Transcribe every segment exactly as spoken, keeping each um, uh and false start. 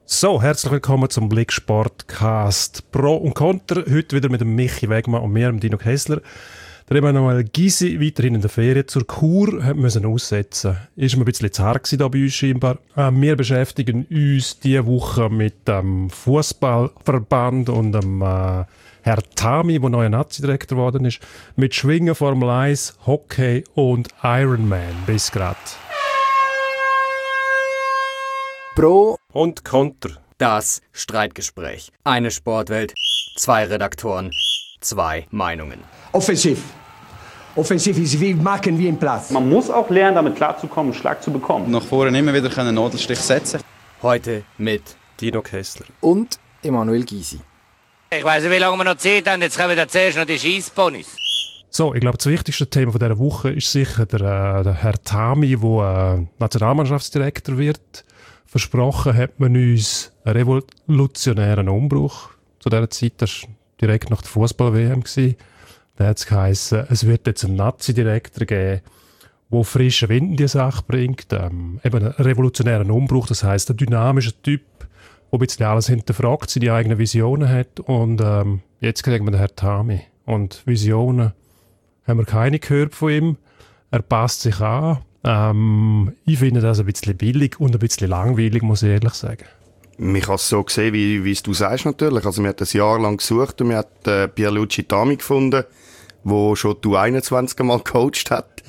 So, herzlich willkommen zum Blicksportcast Pro und Contra. Heute wieder mit dem Michi Wegmann und mir, dem Dino Kessler. Der Emanuel Gysi, weiterhin in der Ferien zur Kur, hat müssen aussetzen. Ist mir ein bisschen zu hart hier bei uns scheinbar. Äh, wir beschäftigen uns diese Woche mit dem Fußballverband und dem äh, Herr Tami, der neuer Nazi-Direktor geworden ist, mit Schwingen, Formel eins, Hockey und Ironman. Bis grad. Pro und Contra. Das Streitgespräch. Eine Sportwelt, zwei Redaktoren, zwei Meinungen. Offensiv. Offensiv ist wie machen wie im Platz. Man muss auch lernen, damit klarzukommen, einen Schlag zu bekommen. Nach vorne immer wieder einen Nadelstich setzen. Heute mit Dino Kessler und Emanuel Gysi. Ich weiss nicht, wie lange wir noch Zeit haben. Jetzt kommen wir zuerst noch die Scheissponys. So, ich glaube, das wichtigste Thema von dieser Woche ist sicher der, äh, der Herr Tami, der äh, Nationalmannschaftsdirektor wird. Versprochen hat man uns einen revolutionären Umbruch. Zu dieser Zeit, das war direkt nach der Fußball-W M. Da hat es geheißen, es wird jetzt einen Nazi-Direktor geben, der frischen Wind in die Sache bringt. Ähm, eben einen revolutionären Umbruch, das heisst, ein dynamischer Typ, der ein bisschen alles hinterfragt, seine eigenen Visionen hat. Und ähm, jetzt kriegen wir den Herrn Tami. Und Visionen haben wir keine gehört von ihm. Er passt sich an. Ähm, ich finde das ein bisschen billig und ein bisschen langweilig, muss ich ehrlich sagen. Man kann es so sehen, wie, wie es du sagst natürlich. Also wir haben ein Jahr lang gesucht und wir haben äh, Pierluigi Tami gefunden, der schon die U einundzwanzig Mal gecoacht hat.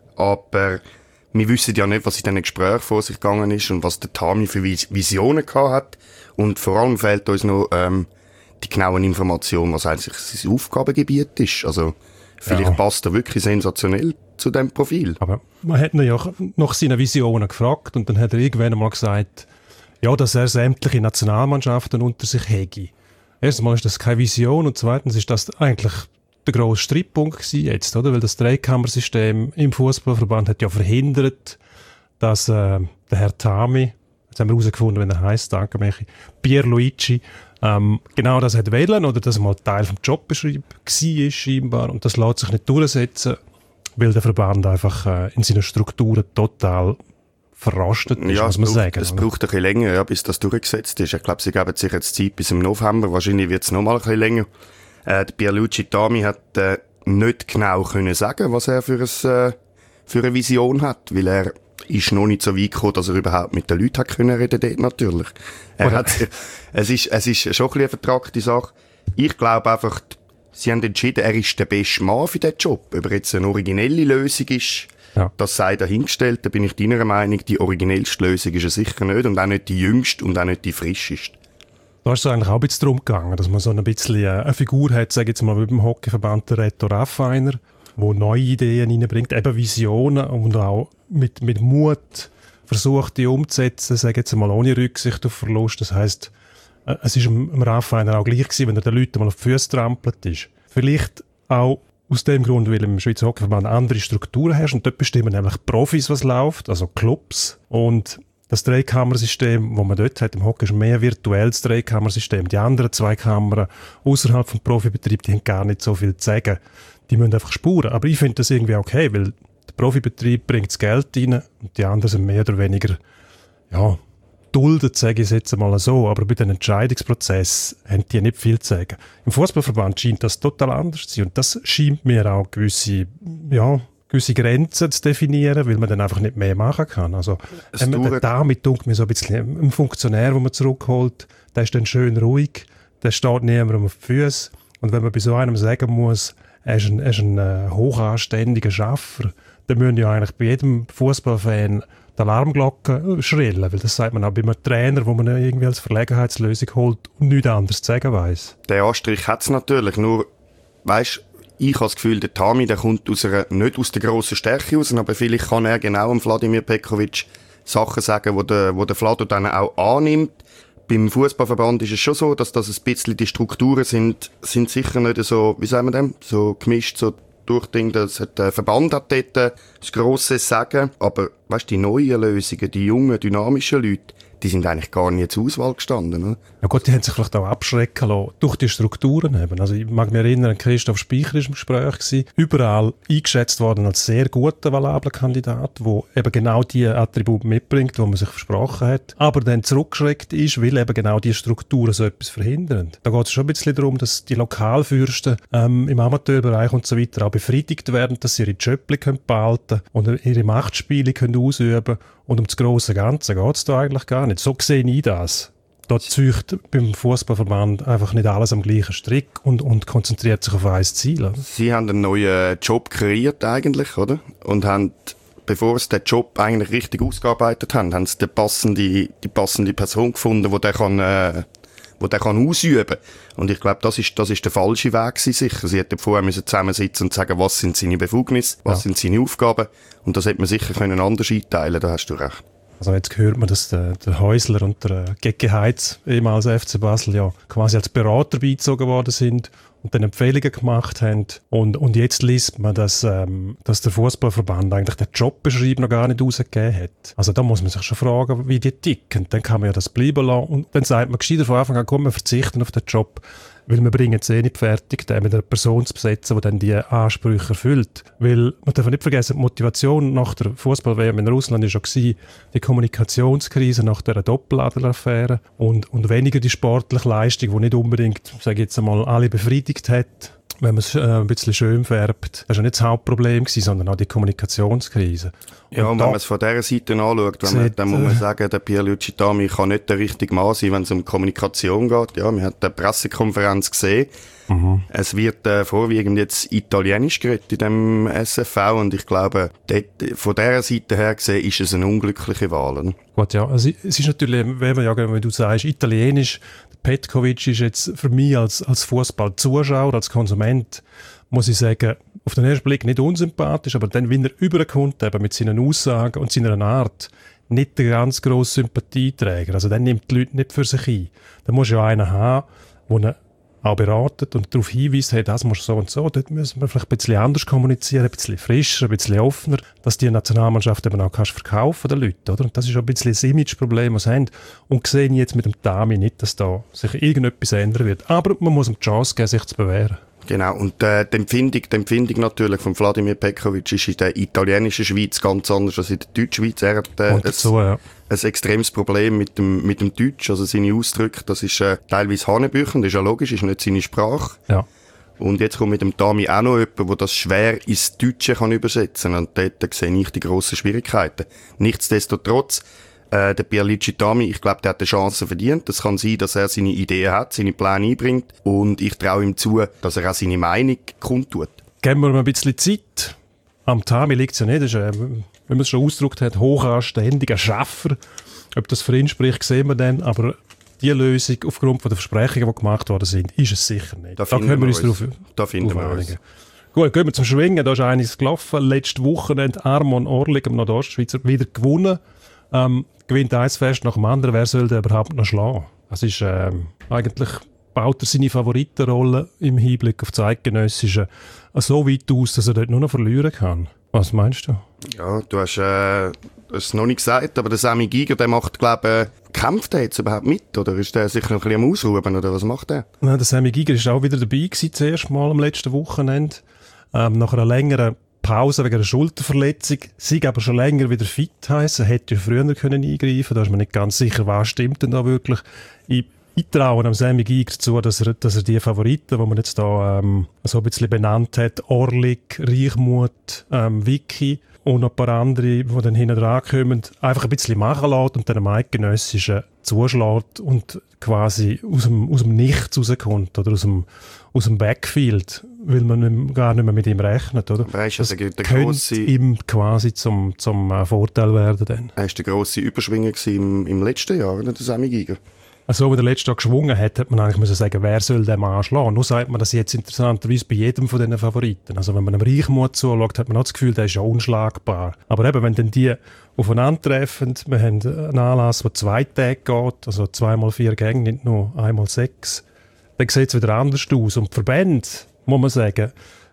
Aber wir wissen ja nicht, was in diesen Gesprächen vor sich gegangen ist und was der Tami für Visionen gehabt hat. Und vor allem fehlt uns noch ähm, die genauen Informationen, was eigentlich sein Aufgabengebiet ist. Also vielleicht ja. Passt er wirklich sensationell zu diesem Profil. Aber man hat ihn ja nach seinen Visionen gefragt und dann hat er irgendwann einmal gesagt, ja, dass er sämtliche Nationalmannschaften unter sich hätte. Erstmal ist das keine Vision und zweitens ist das eigentlich der grosse Streitpunkt gewesen jetzt, oder? Weil das Dreikammersystem im Fußballverband hat ja verhindert, dass äh, der Herr Tami, jetzt haben wir herausgefunden, wie er heisst, danke Michi, Pierluigi, ähm, genau das hat wählen oder dass er mal Teil vom Job beschrieben war scheinbar und das lässt sich nicht durchsetzen, weil der Verband einfach äh, in seinen Strukturen total verrostet ist, ja, muss man braucht, sagen. Es braucht ein bisschen länger, ja, bis das durchgesetzt ist. Ich glaube, sie geben sich jetzt Zeit bis im November. Wahrscheinlich wird es noch mal ein bisschen länger. Äh, der Pierluigi Tami hat äh, nicht genau können sagen, was er für, ein, äh, für eine Vision hat, weil er ist noch nicht so weit gekommen, dass er überhaupt mit den Leuten hat können reden dort natürlich. Er hat, es, ist, es ist schon ein bisschen eine vertragte Sache. Ich glaube einfach, sie haben entschieden, er ist der beste Mann für diesen Job. Ob er jetzt eine originelle Lösung ist, ja. Das sei dahingestellt. Da bin ich deiner Meinung, die originellste Lösung ist er sicher nicht und auch nicht die jüngste und auch nicht die frischeste. Da ist es eigentlich auch ein bisschen darum gegangen, dass man so ein bisschen eine Figur hat, sage ich jetzt mal, wie beim Hockeyverband der Reto Raffiner, der neue Ideen reinbringt, eben Visionen und auch mit, mit Mut versucht, die umzusetzen, sage ich jetzt mal, ohne Rücksicht auf Verlust. Das heisst, es ist dem Raffiner auch gleich gewesen, wenn er den Leuten mal auf die Füße trampelt ist. Vielleicht auch aus dem Grund, weil im Schweizer Hockeyverband andere Strukturen herrscht und dort bestimmen nämlich Profis, was läuft, also Clubs. Und das Dreikammersystem, das man dort hat im Hockey, ist ein mehr virtuelles Dreikammersystem. Die anderen zwei Kammern außerhalb des Profibetriebs, die haben gar nicht so viel zu sagen. Die müssen einfach spuren. Aber ich finde das irgendwie okay, weil der Profibetrieb bringt das Geld rein und die anderen sind mehr oder weniger, ja, duldet, sage ich es jetzt einmal so, aber bei den Entscheidungsprozessen haben die nicht viel zu sagen. Im Fußballverband scheint das total anders zu sein und das scheint mir auch gewisse, ja, gewisse Grenzen zu definieren, weil man dann einfach nicht mehr machen kann. Also man, damit tut mir so ein bisschen ein Funktionär, den man zurückholt, der ist dann schön ruhig, der steht niemandem auf die Füße und wenn man bei so einem sagen muss, er ist ein, er ist ein äh, hochanständiger Schaffer, dann müssen ja eigentlich bei jedem Fußballfan die Alarmglocke schrillen, weil das sagt man auch bei einem Trainer, wo man irgendwie als Verlegenheitslösung holt und nichts anderes zu sagen weiss. Der Anstrich hat es natürlich, nur, weisst, ich habe das Gefühl, der Tami, der kommt aus einer, nicht aus der grossen Stärke raus, aber vielleicht kann er genau dem Vladimir Petkovic Sachen sagen, wo der, wo der Vlado dann auch annimmt. Beim Fußballverband ist es schon so, dass das ein bisschen die Strukturen sind, sind sicher nicht so, wie sagen wir dem, so gemischt, so durchding, das hat der Verband hat dort das grosse Sagen, aber weißt, die neuen Lösungen, die jungen, dynamischen Leute, die sind eigentlich gar nie zur Auswahl gestanden. Oder? Ja gut, die haben sich vielleicht auch abschrecken lassen durch die Strukturen eben. Also ich mag mich erinnern, Christoph Speicher war im Gespräch gewesen, überall eingeschätzt worden als sehr guter, valabler Kandidat, der eben genau die Attribute mitbringt, die man sich versprochen hat, aber dann zurückgeschreckt ist, weil eben genau die Strukturen so etwas verhindern. Da geht es schon ein bisschen darum, dass die Lokalfürsten ähm, im Amateurbereich und so weiter auch befriedigt werden, dass sie ihre Jobs behalten können und ihre Machtspiele können ausüben können. Und um das grosse Ganze geht es da eigentlich gar nicht. So sehe ich das. Da zieht beim Fußballverband einfach nicht alles am gleichen Strick und, und konzentriert sich auf ein Ziel. Oder? Sie haben einen neuen Job kreiert eigentlich, oder? Und haben, bevor sie den Job eigentlich richtig ausgearbeitet haben, haben sie die passende, die passende Person gefunden, die der kann, äh, wo der kann ausüben. Und ich glaube, das ist, das ist der falsche Weg gewesen, sicher. Sie hätten vorher müssen zusammensitzen und sagen, was sind seine Befugnisse, was ja. sind seine Aufgaben. Und das hätte man sicher können anders einteilen, da hast du recht. Also jetzt hört man, dass der, der Häusler und der Gecke Heitz, ehemals F C Basel, ja quasi als Berater beizogen worden sind und dann Empfehlungen gemacht haben. Und, und jetzt liest man, dass, ähm, dass der Fußballverband eigentlich den Jobbeschreib noch gar nicht rausgegeben hat. Also da muss man sich schon fragen, wie die ticken. Dann kann man ja das bleiben lassen und dann sagt man gescheiter von Anfang an, komm, wir verzichten auf den Job, weil wir bringen es eh nicht fertig, den mit einer Person zu besetzen, die dann die Ansprüche erfüllt. Weil, man darf nicht vergessen, die Motivation nach der Fußball-W M in Russland war schon gewesen, die Kommunikationskrise nach dieser Doppeladler-Affäre und, und weniger die sportliche Leistung, die nicht unbedingt, sage ich jetzt einmal, alle befriedigt hat, wenn man es äh, ein bisschen schön färbt. Das war nicht das Hauptproblem gewesen, sondern auch die Kommunikationskrise. Ja, und, und wenn man es von dieser Seite anschaut, wenn man, dann muss man sagen, der Pierluigi Tami kann nicht der richtige Mann sein, wenn es um Kommunikation geht. Ja, man hat eine Pressekonferenz gesehen. Mhm. Es wird äh, vorwiegend jetzt Italienisch geredet in dem S F V und ich glaube, dort, von dieser Seite her gesehen, ist es eine unglückliche Wahl. Oder? Gut, ja, also es ist natürlich, wenn man ja, wenn du sagst, Italienisch, Petkovic ist jetzt für mich als, als Fußballzuschauer, als Konsument, muss ich sagen, auf den ersten Blick nicht unsympathisch, aber dann, wenn er überkommt, eben mit seinen Aussagen und seiner Art, nicht der ganz grosse Sympathieträger. Also dann nimmt die Leute nicht für sich ein. Da muss ja einen haben, der auch beratet und darauf hinweist, hey, das muss so und so, dort müssen wir vielleicht ein bisschen anders kommunizieren, ein bisschen frischer, ein bisschen offener, dass die Nationalmannschaft eben auch kannst verkaufen den Leuten, oder? Und das ist auch ein bisschen das Imageproblem, das sie haben. Und sehen jetzt mit dem Tami nicht, dass da sich irgendetwas ändern wird. Aber man muss ihm die Chance geben, sich zu bewähren. Genau, und äh, die, Empfindung, die Empfindung natürlich von Wladimir Petkovic ist in der italienischen Schweiz ganz anders als in der Deutschschweiz. Er hat äh, dazu, ja. ein extremes Problem mit dem, mit dem Deutsch, also seine Ausdrücke, das ist äh, teilweise hanebüchen, das ist ja logisch, ist nicht seine Sprache. Ja. Und jetzt kommt mit dem Tami auch noch jemand, der das schwer ins Deutsche kann übersetzen kann. Und dort sehe ich die grossen Schwierigkeiten. Nichtsdestotrotz, Äh, der Pierluigi Tami, ich glaube, der hat eine Chance verdient. Es kann sein, dass er seine Ideen hat, seine Pläne einbringt. Und ich traue ihm zu, dass er auch seine Meinung kundtut. Geben wir ihm ein bisschen Zeit. Am Tami liegt es ja nicht. Das ist, äh, wenn man es schon ausgedrückt hat, hochanständiger Schaffer. Ob das für ihn spricht, sehen wir dann. Aber die Lösung, aufgrund der Versprechungen, die gemacht worden sind, ist es sicher nicht. Da, da können wir uns drauf Da finden drauf wir uns. Gut, gehen wir zum Schwingen. Da ist einiges gelaufen. Letzte Woche hat Armon Orlik am Nordostschweizer wieder gewonnen. Ähm, gewinnt eins Fest nach dem anderen. Wer soll den überhaupt noch schlagen? Das ist, ähm, eigentlich baut er seine Favoritenrolle im Hinblick auf das Eidgenössische so weit aus, dass er dort nur noch verlieren kann. Was meinst du? Ja, du hast äh, es noch nicht gesagt, aber der Sammy Giger, der macht, glaube ich, kämpft er jetzt überhaupt mit? Oder ist der sicher noch ein bisschen am Ausruhen? Oder was macht er? Ja, der Sammy Giger ist auch wieder dabei gewesen, das erste Mal am letzten Wochenende. Ähm, nach einer längeren Pause wegen einer Schulterverletzung, sei aber schon länger wieder fit heissen, hätte ja früher können eingreifen, da ist man nicht ganz sicher, was stimmt denn da wirklich. Ich, ich traue am Sammy Giger zu, dass er, dass er die Favoriten, die man jetzt da ähm, so ein bisschen benannt hat, Orlik, Reichmuth, ähm, Vicky und noch ein paar andere, die dann hinten dran kommen, einfach ein bisschen machen lässt und dann am Eidgenössischen zuschlägt und quasi aus dem, aus dem Nichts rauskommt oder aus dem, aus dem Backfield, weil man nicht, gar nicht mehr mit ihm rechnet, oder? Weißt, das also der könnte grosse, ihm quasi zum, zum äh, Vorteil werden dann. Er war der grosse Überschwinger im, im letzten Jahr, der Sammy Giger. Also, wie der letzte Tag geschwungen hat, hat man eigentlich müssen sagen, wer soll den Mann schlagen. Nur sagt man das jetzt interessanterweise bei jedem von diesen Favoriten. Also, wenn man einem Reichmuth zuschaut, hat man auch das Gefühl, der ist ja unschlagbar. Aber eben, wenn dann die aufeinandertreffen, wir haben einen Anlass, der zwei Tage geht, also zweimal vier Gänge, nicht nur einmal sechs, dann sieht es wieder anders aus. Und die Verbände, muss man sagen,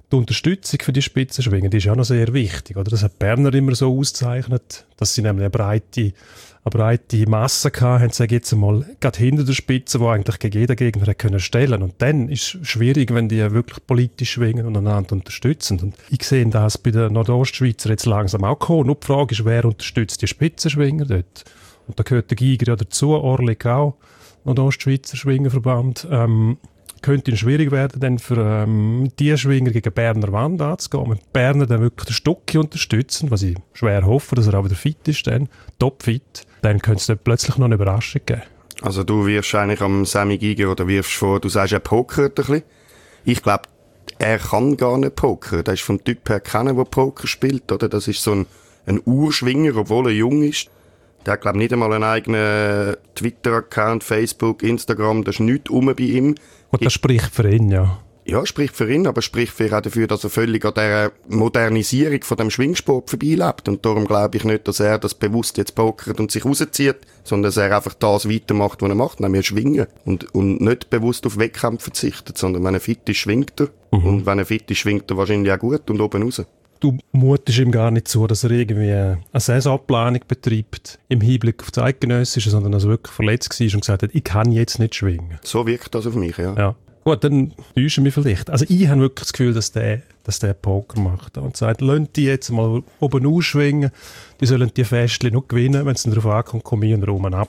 die Unterstützung für die Spitzenschwinger, die ist auch noch sehr wichtig. Oder? Das hat Berner immer so ausgezeichnet, dass sie nämlich eine breite, eine breite Masse hatten, sage ich jetzt einmal, gerade hinter der Spitze, die eigentlich gegen jeden Gegner können stellen. Und dann ist es schwierig, wenn die wirklich politisch schwingen und einander unterstützen. Und ich sehe das bei den Nordostschweizer jetzt langsam auch kommen. Nur die Frage ist, wer unterstützt die Spitzenschwinger dort? Und da gehört der Giger ja dazu, Orlik auch, Nordostschweizer Schwingerverband. Ähm, könnte es schwierig werden, dann für ähm, die Schwinger gegen Berner Wand anzugehen. Wenn Berner dann wirklich den Stucki unterstützen, was ich schwer hoffe, dass er auch wieder fit ist, dann topfit, dann könnte es dann plötzlich noch eine Überraschung geben. Also du wirfst eigentlich am Sammy Giger oder wirfst vor, du sagst, er pokert ein bisschen. Ich glaube, er kann gar nicht pokern. Der ist vom Typ her keiner, der Poker spielt. Oder? Das ist so ein, ein Urschwinger, obwohl er jung ist. Der hat, glaube ich, nicht einmal einen eigenen Twitter-Account, Facebook, Instagram. Da ist nichts rum bei ihm. Und das spricht für ihn, ja. Ja, spricht für ihn, aber spricht für ihn auch dafür, dass er völlig an der Modernisierung von dem Schwingsport vorbeilebt. Und darum glaube ich nicht, dass er das bewusst jetzt pokert und sich rauszieht, sondern dass er einfach das weitermacht, was er macht, nämlich schwingen. Und, und nicht bewusst auf Wettkämpfe verzichtet, sondern wenn er fit ist, schwingt er. Mhm. Und wenn er fit ist, schwingt er wahrscheinlich auch gut und oben raus. Du mutest ihm gar nicht zu, dass er irgendwie eine Saisonplanung betreibt im Hinblick auf das Eidgenössische, sondern dass er wirklich verletzt war und gesagt hat, ich kann jetzt nicht schwingen. So wirkt das auf mich, ja. ja. Gut, dann täusche ich mich vielleicht. Also ich habe wirklich das Gefühl, dass der, dass der Poker macht und sagt, lasst die jetzt mal oben ausschwingen, die sollen die Festchen noch gewinnen, wenn es darauf ankommt, komme ich rum ab.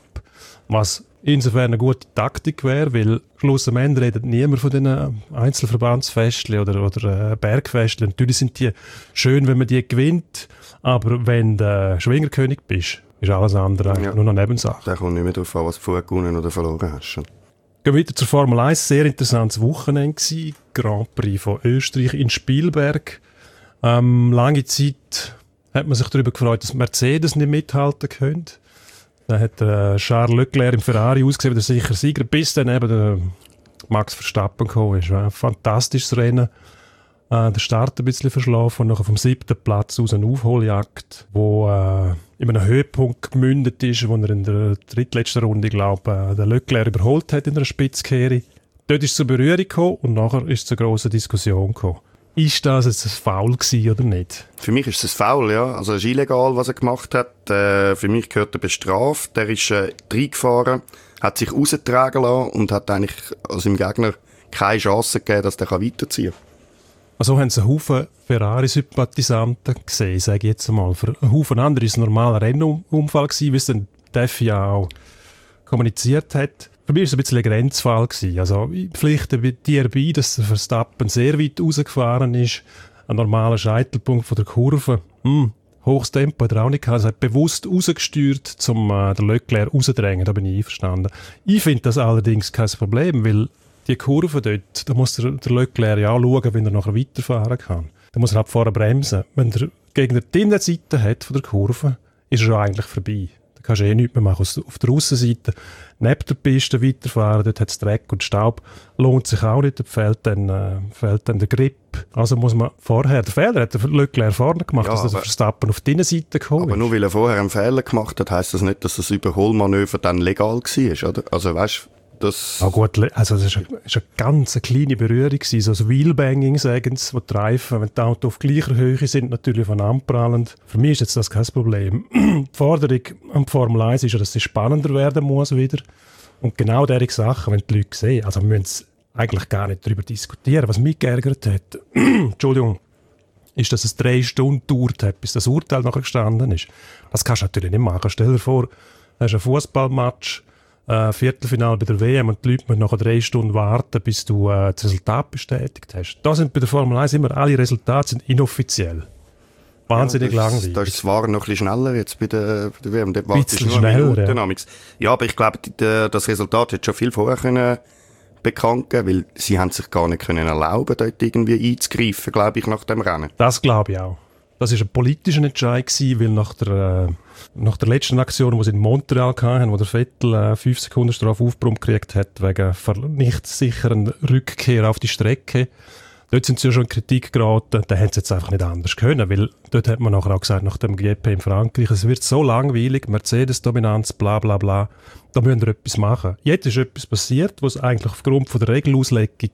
Was insofern eine gute Taktik wäre, weil Schluss am Ende redet niemand von diesen Einzelverbandsfestchen oder, oder äh, Bergfestchen. Natürlich sind die schön, wenn man die gewinnt, aber wenn du Schwingerkönig bist, ist alles andere eigentlich ja. nur noch Nebensache. Da kommt nicht mehr darauf an, was du vorher gewonnen oder verloren hast. Gehen wir wieder zur Formel eins. Sehr interessantes Wochenende gewesen. Grand Prix von Österreich in Spielberg. Ähm, lange Zeit hat man sich darüber gefreut, dass Mercedes nicht mithalten könnte. Dann hat äh, Charles Leclerc im Ferrari ausgesehen wie der sichere Sieger, bis dann eben der Max Verstappen gekommen ist. Ein fantastisches Rennen. Äh, der Start ein bisschen verschlafen und nachher vom siebten Platz aus eine Aufholjagd, wo äh, in einem Höhepunkt gemündet ist, wo er in der drittletzten Runde, glaube ich, den Leclerc überholt hat in einer Spitzkehre. Dort ist es zur Berührung gekommen und nachher ist es zu einer grossen Diskussion gekommen. Ist das jetzt ein Foul gewesen oder nicht? Für mich ist es ein Foul, ja. Also es ist illegal, was er gemacht hat. Äh, für mich gehört er bestraft. Der ist äh, reingefahren, hat sich rausgetragen lassen und hat eigentlich also seinem Gegner keine Chance gegeben, dass der weiterziehen kann. Also haben sie einen Haufen Ferrari-Sympathisanten gesehen, sage ich jetzt einmal. Für einen Haufen andere war es ein normaler Rennunfall gewesen, wie es dann der F I A auch kommuniziert hat. Für mich war es ein bisschen ein Grenzfall gewesen. Also ich pflichte dir bei, dass der Verstappen sehr weit rausgefahren ist. Ein normaler Scheitelpunkt von der Kurve. Hm, hohes Tempo hat er auch nicht gehabt. Er hat bewusst rausgesteuert, um äh, den Leclerc rauszudrängen. Da bin ich einverstanden. Ich finde das allerdings kein Problem, weil die Kurve dort, da muss der, der Leclerc ja auch schauen, wenn er nachher weiterfahren kann. Da muss er halt vorher bremsen. Wenn der Gegner die Innenseite hat von der Kurve, ist er schon eigentlich vorbei. Da kannst du eh nichts mehr machen. Auf der Aussenseite, neben der Piste weiterfahren, dort hat es Dreck und Staub, lohnt sich auch nicht, da fehlt dann, äh, fehlt dann der Grip. Also muss man vorher, der Fehler hat der Leclerc vorne gemacht, ja, dass der Verstappen auf die Innenseite gekommen ist. Aber nur weil er vorher einen Fehler gemacht hat, heisst das nicht, dass das Überholmanöver dann legal war, oder? Also weißt, das ah, gut, also das war eine, eine ganz kleine Berührung, so ein Wheelbanging, sagen sie, wo die Reifen, wenn die Autos auf gleicher Höhe sind, natürlich voneinander prallen. Für mich ist jetzt das kein Problem. Die Forderung an die Formel eins ist ja, dass sie spannender werden muss wieder. Und genau diese Sachen, wenn die Leute sehen, also wir müssen eigentlich gar nicht darüber diskutieren. Was mich geärgert hat, Entschuldigung, ist, dass es drei Stunden gedauert hat, bis das Urteil nachher gestanden ist. Das kannst du natürlich nicht machen. Stell dir vor, du hast ein Fußballmatch, Äh, Viertelfinale bei der W M und die Leute müssen nachher drei Stunden warten, bis du äh, das Resultat bestätigt hast. Da sind bei der Formel eins immer alle Resultate sind inoffiziell. Wahnsinnig ja, langweilig. Das ist zwar noch ein bisschen schneller jetzt bei der, bei der W M. Dort ein bisschen schneller, ja. ja, aber ich glaube, die, die, das Resultat hätte schon viel vorher können bekannt geben, weil sie haben sich gar nicht können erlauben, dort irgendwie einzugreifen, glaube ich, nach dem Rennen. Das glaube ich auch. Das war ein politischer Entscheid, weil nach der, äh, nach der letzten Aktion, die sie in Montreal hatten, wo der Vettel äh, fünf Sekunden Strafe aufgebrummt gekriegt hat, wegen nicht sicheren Rückkehr auf die Strecke, dort sind sie ja schon in Kritik geraten, da haben sie jetzt einfach nicht anders können, weil dort hat man nachher auch gesagt, nach dem G P in Frankreich, es wird so langweilig, Mercedes-Dominanz, bla bla bla, da müssen wir etwas machen. Jetzt ist etwas passiert, was eigentlich aufgrund von der Regelauslegung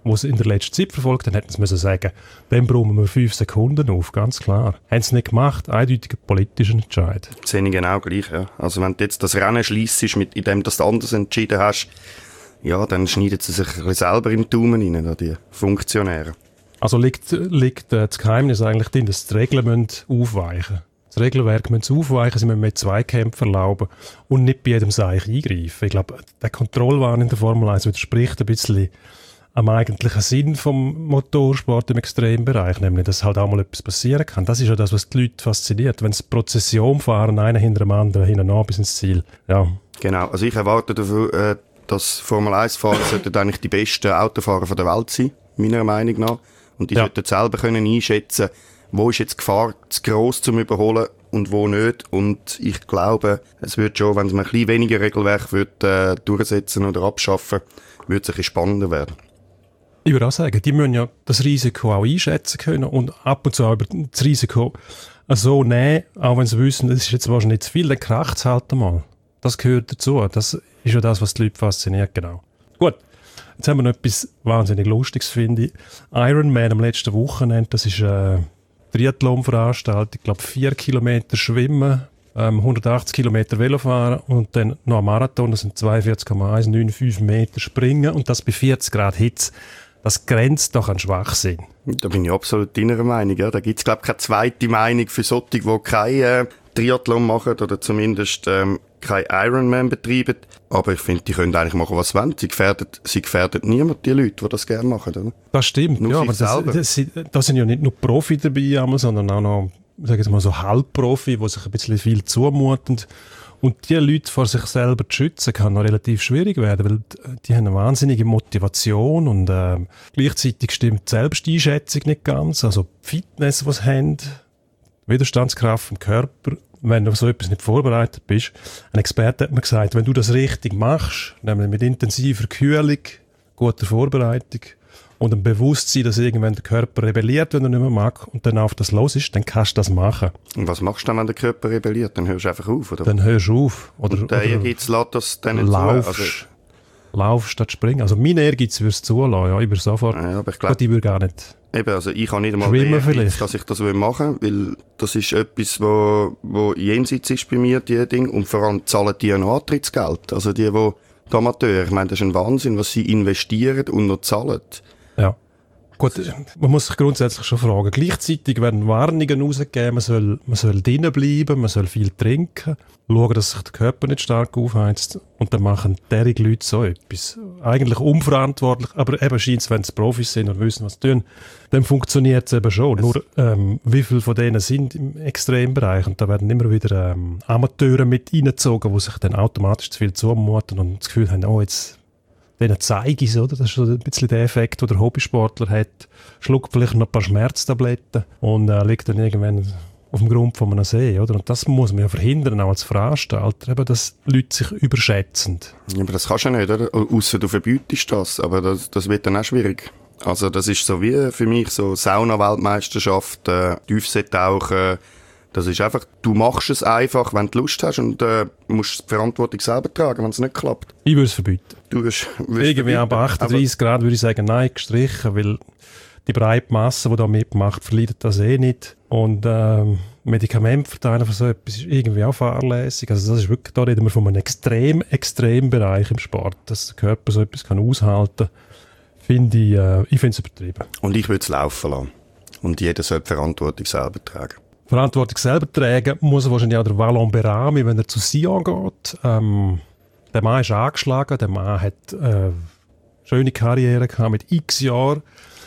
wo sie in der letzten Zeit verfolgt haben, hätten sie müssen sagen, dann brauchen wir fünf Sekunden auf, ganz klar. Haben sie nicht gemacht, eindeutiger politischer Entscheid. Das sehe ich genau gleich, ja. Also wenn du jetzt das Rennen schliessest, mit indem du das anders entschieden hast, ja, dann schneiden sie sich ein bisschen selber im Daumen rein, die Funktionäre. Also liegt, liegt äh, das Geheimnis eigentlich darin, dass die Regeln müssen aufweichen müssen. Das Regelwerk müssen aufweichen, sie müssen mehr Zweikämpfe erlauben und nicht bei jedem Seich eingreifen. Ich glaube, der Kontrollwahn in der Formel eins widerspricht ein bisschen am eigentlichen Sinn vom Motorsport im Extrembereich, nämlich, dass halt auch mal etwas passieren kann. Das ist ja das, was die Leute fasziniert. Wenn sie Prozession fahren, einer hinter dem anderen, hinten bis ins Ziel. Ja. Genau, also ich erwarte dafür, äh, dass Formel eins-Fahrer sollten eigentlich die besten Autofahrer von der Welt sein, meiner Meinung nach. Und die ja. sollten selber können einschätzen, wo ist jetzt die Gefahr zu gross zum Überholen und wo nicht. Und ich glaube, es wird schon, wenn man ein bisschen weniger Regelwerk wird, äh, durchsetzen oder abschaffen, wird es ein bisschen spannender werden. Ich würde auch sagen, die müssen ja das Risiko auch einschätzen können und ab und zu auch über das Risiko so nehmen, auch wenn sie wissen, das ist jetzt wahrscheinlich nicht zu viel, dann kracht es halt einmal. Das gehört dazu. Das ist ja das, was die Leute fasziniert, genau. Gut, jetzt haben wir noch etwas wahnsinnig Lustiges, finde ich. Ironman am letzten Wochenende, das ist eine Triathlon-Veranstaltung, ich glaube vier Kilometer Schwimmen, ähm, hundertachtzig Kilometer Velofahren und dann noch ein Marathon, das sind zweiundvierzig Komma eins neun fünf Meter Springen und das bei vierzig Grad Hitze. Das grenzt doch an Schwachsinn. Da bin ich absolut deiner Meinung. Ja. Da gibt es, glaube ich, keine zweite Meinung für solche, die keinen äh, Triathlon machen oder zumindest ähm, kein Ironman betreiben. Aber ich finde, die können eigentlich machen, was sie wollen. Sie gefährden, sie gefährden niemand, die Leute, die das gerne machen. Oder? Das stimmt. Nur ja, aber das, das, das sind ja nicht nur Profi dabei, sondern auch noch, sagen wir mal, so Halbprofi, die sich ein bisschen viel zumuten. Und die Leute vor sich selber zu schützen, kann noch relativ schwierig werden, weil die haben eine wahnsinnige Motivation und äh, gleichzeitig stimmt die Selbsteinschätzung nicht ganz. Also die Fitness, die sie haben, die Widerstandskraft vom Körper, wenn du auf so etwas nicht vorbereitet bist. Ein Experte hat mir gesagt, wenn du das richtig machst, nämlich mit intensiver Kühlung, guter Vorbereitung und einem Bewusstsein, dass irgendwann der Körper rebelliert, wenn er nicht mehr mag, und dann auf das los ist, dann kannst du das machen. Und was machst du dann, wenn der Körper rebelliert? Dann hörst du einfach auf, oder? Dann hörst du auf. Oder, und der Ehrgeiz lässt das dann nicht laufst, zu. Also laufst statt springen. Also mein Ehrgeiz würde es zulassen, ja, ich würde sofort. Ja, aber ich glaube, ich würde gar nicht. Eben, also ich habe nicht einmal den Ehrgeiz, dass ich das machen will, weil das ist etwas, wo, wo jenseits ist bei mir, die Dinge. Und vor allem zahlen die ein Antrittsgeld. Also die, die, die Amateure, ich meine, das ist ein Wahnsinn, was sie investieren und noch zahlen. Ja. Gut, man muss sich grundsätzlich schon fragen. Gleichzeitig werden Warnungen rausgegeben, man soll, man soll drinnen bleiben, man soll viel trinken, schauen, dass sich der Körper nicht stark aufheizt. Und dann machen derige Leute so etwas. Eigentlich unverantwortlich, aber eben scheint es, wenn sie Profis sind und wissen, was sie tun, dann funktioniert es eben schon. Es Nur ähm, wie viele von denen sind im Extrembereich? Und da werden immer wieder ähm, Amateure mit reingezogen, die sich dann automatisch zu viel zumuten und das Gefühl haben, oh, jetzt denen zeige ich es, oder? Das ist so ein bisschen der Effekt, den der Hobbysportler hat. Schluckt vielleicht noch ein paar Schmerztabletten und äh, liegt dann irgendwann auf dem Grund von einem See, oder? Und das muss man ja verhindern, auch als Veranstalter, eben, dass Leute sich überschätzen. Ja, aber das kannst du ja nicht, oder? Ausser du verbietest das, aber das, das wird dann auch schwierig. Also das ist so wie für mich so Sauna-Weltmeisterschaft, äh, Tiefseetauchen. Das ist einfach, du machst es einfach, wenn du Lust hast und äh, musst die Verantwortung selber tragen, wenn es nicht klappt. Ich würde es verbieten. Du wirst, wirst Irgendwie ab achtunddreißig Grad würde ich sagen, nein, gestrichen, weil die breite Masse, die da mitmacht, verleidet das eh nicht. Und ähm, Medikamente verteilen für so etwas ist irgendwie auch fahrlässig. Also das ist wirklich, da reden wir von einem extrem, extrem Bereich im Sport, dass der Körper so etwas kann aushalten kann. Finde ich, äh, ich finde es übertrieben. Und ich würde es laufen lassen. Und jeder soll die Verantwortung selber tragen. Verantwortung selber tragen muss er wahrscheinlich auch der Wallon Berami, wenn er zu Sion geht. Ähm, der Mann ist angeschlagen, der Mann hat äh, schöne Karriere gehabt mit x Jahren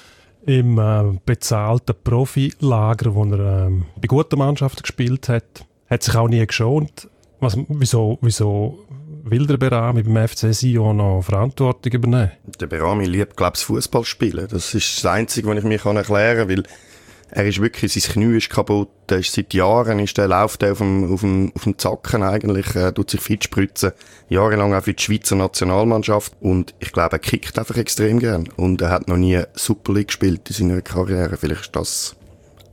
im äh, bezahlten Profilager, wo er äh, bei guten Mannschaften gespielt hat. Hat sich auch nie geschont. Was, wieso, wieso will der Berami beim F C Sion noch Verantwortung übernehmen? Der Berami liebt, glaube ich, Fußball spielen. Das ist das Einzige, was ich mir erklären kann, weil er ist wirklich, sein Knie ist kaputt, er ist seit Jahren, ist der, läuft er auf dem, auf dem, auf dem Zacken eigentlich, er tut sich fit spritzen, jahrelang auch für die Schweizer Nationalmannschaft und ich glaube, er kickt einfach extrem gern und er hat noch nie Super League gespielt in seiner Karriere, vielleicht ist das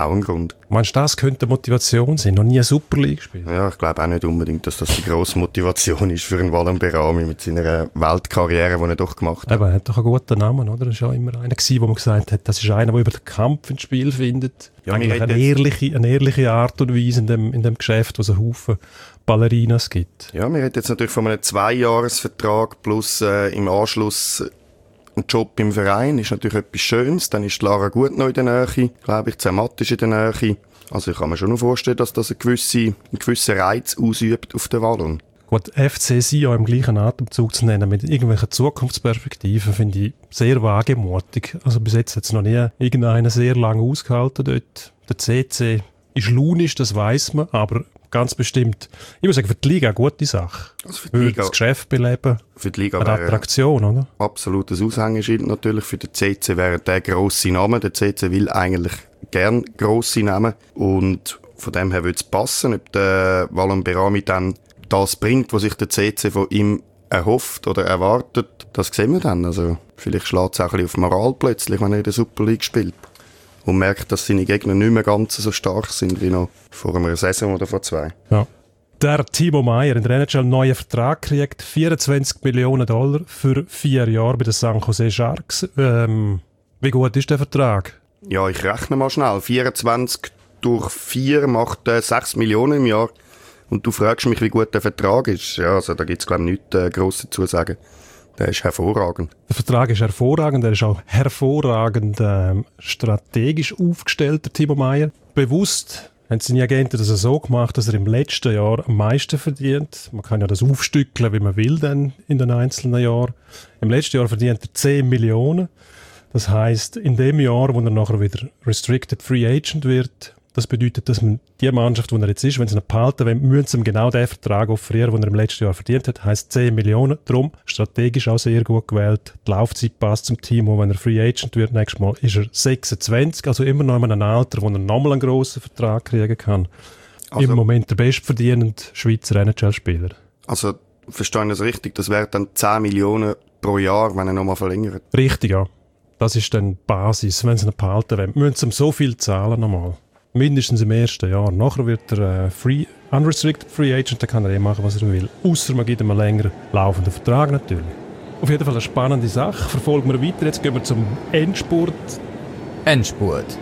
auch ein Grund. Meinst du, das könnte Motivation sein? Noch nie eine Super League gespielt? Ja, ich glaube auch nicht unbedingt, dass das die grosse Motivation ist für einen Valon Behrami mit seiner Weltkarriere, die er doch gemacht hat. Aber er hat doch einen guten Namen, oder? Er war auch immer einer gewesen, wo man gesagt hat, das ist einer, der über den Kampf ins Spiel findet. Ja, eigentlich eine ehrliche, eine ehrliche Art und Weise in dem, in dem Geschäft, wo es einen Haufen Ballerinas gibt. Ja, wir reden jetzt natürlich von einem Zweijahresvertrag plus äh, im Anschluss ein Job im Verein. Ist natürlich etwas Schönes. Dann ist Lara gut noch in der Nähe, glaube ich. Zermatt ist in der Nähe. Also ich kann mir schon noch vorstellen, dass das einen gewissen, einen gewissen Reiz ausübt auf den Wallon. Gut, F C Sion im gleichen Atemzug zu nennen, mit irgendwelchen Zukunftsperspektiven, finde ich sehr wagemutig. Also bis jetzt hat es noch nie irgendeiner sehr lange ausgehalten dort. Der C C ist launisch, das weiss man, aber ganz bestimmt, ich muss sagen, für die Liga eine gute Sache. Also für die Liga, das Geschäft beleben, für die Liga eine Attraktion, oder? Absolutes Aushängeschild natürlich. Für den C C wäre der grosse Name. Der C C will eigentlich gern grosse Namen und von dem her würde es passen, ob der Valon Behrami dann das bringt, was sich der C C von ihm erhofft oder erwartet. Das sehen wir dann. Also vielleicht schlägt es auch ein bisschen auf Moral plötzlich, wenn er in der Super League spielt. Und merkt, dass seine Gegner nicht mehr ganz so stark sind wie noch vor einer Saison oder vor zwei. Ja. Der Timo Meier in der N H L einen neuen Vertrag kriegt, vierundzwanzig Millionen Dollar für vier Jahre bei den San Jose Sharks. Ähm, wie gut ist der Vertrag? Ja, ich rechne mal schnell. vierundzwanzig durch vier macht äh, sechs Millionen im Jahr. Und du fragst mich, wie gut der Vertrag ist. Ja, also da gibt es, glaube ich, nichts äh, Grosses zu sagen. Der ist hervorragend. Der Vertrag ist hervorragend, er ist auch hervorragend ähm, strategisch aufgestellt, der Timo Meier. Bewusst haben seine Agenten das so gemacht, dass er im letzten Jahr am meisten verdient. Man kann ja das aufstückeln, wie man will, dann in den einzelnen Jahren. Im letzten Jahr verdient er zehn Millionen. Das heisst, in dem Jahr, wo er nachher wieder Restricted Free Agent wird, das bedeutet, dass man die Mannschaft, wo er jetzt ist, wenn sie ihn behalten wollen, müssen sie ihm genau den Vertrag offerieren, den er im letzten Jahr verdient hat. Heisst zehn Millionen. Darum strategisch auch sehr gut gewählt. Die Laufzeit passt zum Team. Und wenn er Free Agent wird, nächstes Mal ist er sechsundzwanzig, also immer noch in einem Alter, wo er nochmal einen grossen Vertrag kriegen kann. Also, im Moment der bestverdienende Schweizer N H L-Spieler. Also, verstehe ich das richtig? Das wären dann zehn Millionen pro Jahr, wenn er nochmal verlängert? Richtig, ja. Das ist dann die Basis. Wenn sie ihn behalten wollen, müssen sie ihm so viel zahlen nochmal. Mindestens im ersten Jahr. Nachher wird er äh, free, unrestricted Free Agent, dann kann er eh machen, was er will. Ausser man gibt ihm einen länger laufenden Vertrag natürlich. Auf jeden Fall eine spannende Sache. Verfolgen wir weiter. Jetzt gehen wir zum Endspurt. Endspurt.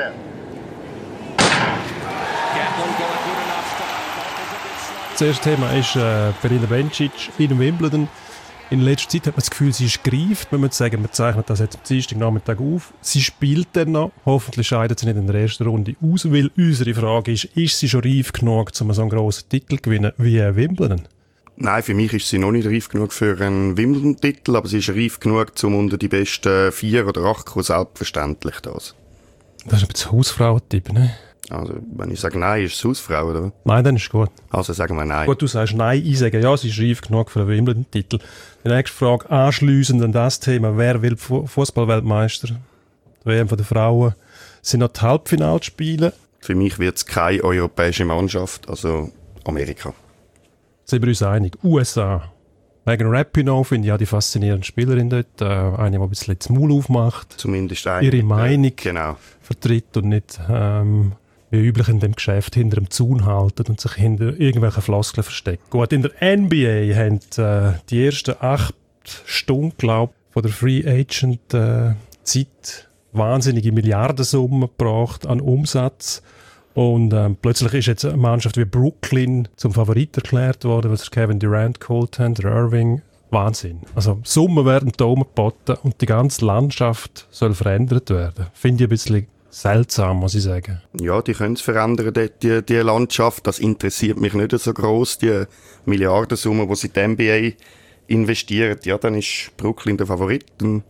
Das erste Thema ist äh, Belinda Bencic in Wimbledon. In letzter Zeit hat man das Gefühl, sie ist gereift. Man muss sagen, man zeichnet das jetzt am Dienstagnachmittag auf. Sie spielt dann noch. Hoffentlich scheidet sie nicht in der ersten Runde aus, weil unsere Frage ist, ist sie schon reif genug, um so einen grossen Titel zu gewinnen wie Wimbledon? Nein, für mich ist sie noch nicht reif genug für einen Wimbledon-Titel, aber sie ist reif genug, um unter die besten vier oder acht zu kommen, selbstverständlich das. Das ist ein bisschen Hausfrauentipp, ne? Also, wenn ich sage Nein, ist es Hausfrau, oder? Nein, dann ist gut. Also sagen wir Nein. Gut, du sagst Nein, ich sage ja, sie ist reif genug für einen Wimbledon-Titel. Die nächste Frage, anschliessend an das Thema, wer will Fußball-Weltmeister? Die W M von den Frauen. Sind noch die Halbfinalspiele? Für mich wird es keine europäische Mannschaft, also Amerika. Sind wir uns einig? U S A. Megan Rapinoe finde ich ja die faszinierende Spielerin dort. Äh, eine, die ein bisschen das Maul aufmacht. Zumindest eine. Ihre Meinung äh, genau. vertritt und nicht ähm, wie üblich in dem Geschäft hinter dem Zaun halten und sich hinter irgendwelchen Floskeln versteckt. Gut, in der N B A haben äh, die ersten acht Stunden, glaube ich, von der Free Agent äh, Zeit wahnsinnige Milliardensummen gebracht an Umsatz. Und ähm, plötzlich ist jetzt eine Mannschaft wie Brooklyn zum Favorit erklärt worden, weil sie Kevin Durant geholt haben, der Irving. Wahnsinn. Also Summen werden da geboten und die ganze Landschaft soll verändert werden. Finde ich ein bisschen seltsam, muss ich sagen. Ja, die können es verändern, die, die, die Landschaft. Das interessiert mich nicht so gross, die Milliardensumme, die sie in die N B A investieren. Ja, dann ist Brooklyn der Favorit.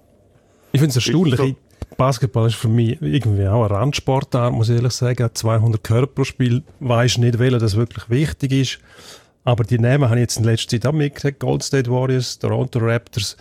Ich finde es erstaunlich. So. Basketball ist für mich irgendwie auch eine Randsportart, muss ich ehrlich sagen. zweihundert Körper pro Spiel, weiss nicht, welcher das wirklich wichtig ist. Aber die Namen habe ich jetzt in letzter Zeit auch mitgekriegt. Golden State Warriors, Toronto Raptors,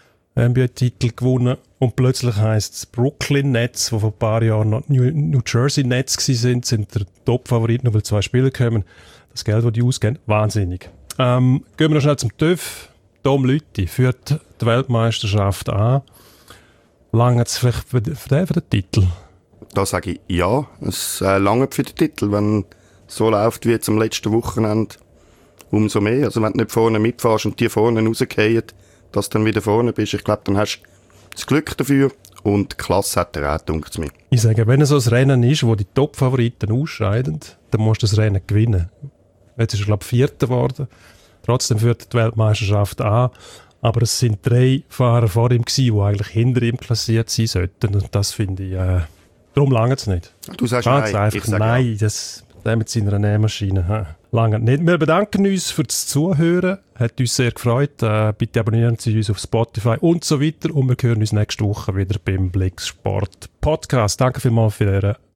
N B A-Titel gewonnen. Und plötzlich heisst es Brooklyn Nets, die vor ein paar Jahren noch New, New Jersey Nets waren, sind der Top-Favorit, nur weil zwei Spieler kommen. Das Geld, das die ausgeben, wahnsinnig. Ähm, gehen wir noch schnell zum TÜV. Tom Lüthi führt die Weltmeisterschaft an. Lange jetzt vielleicht für den, für den Titel? Da sage ich ja, es äh, langt für den Titel, wenn es so läuft wie jetzt am letzten Wochenende, umso mehr. Also wenn du nicht vorne mitfährst und die vorne rausgehen, dass du dann wieder vorne bist, ich glaube, dann hast du das Glück dafür und die Klasse hat er auch, denkt es mir. Ich sage, wenn es so ein Rennen ist, wo die Top-Favoriten ausscheiden, dann musst du das Rennen gewinnen. Jetzt ist er, glaube ich, Vierter geworden. Trotzdem führt die Weltmeisterschaft an. Aber es sind drei Fahrer vor ihm gewesen, die eigentlich hinter ihm klassiert sein sollten. Und das finde ich, äh, darum lange es nicht. Du sagst Ganz nein. einfach, Ich sage nein, ja. das, der mit seiner Nähmaschine. Lange nicht. Wir bedanken uns für das Zuhören. Hat uns sehr gefreut. Äh, bitte abonnieren Sie uns auf Spotify und so weiter. Und wir hören uns nächste Woche wieder beim Blicksport Podcast. Danke vielmals für Ihre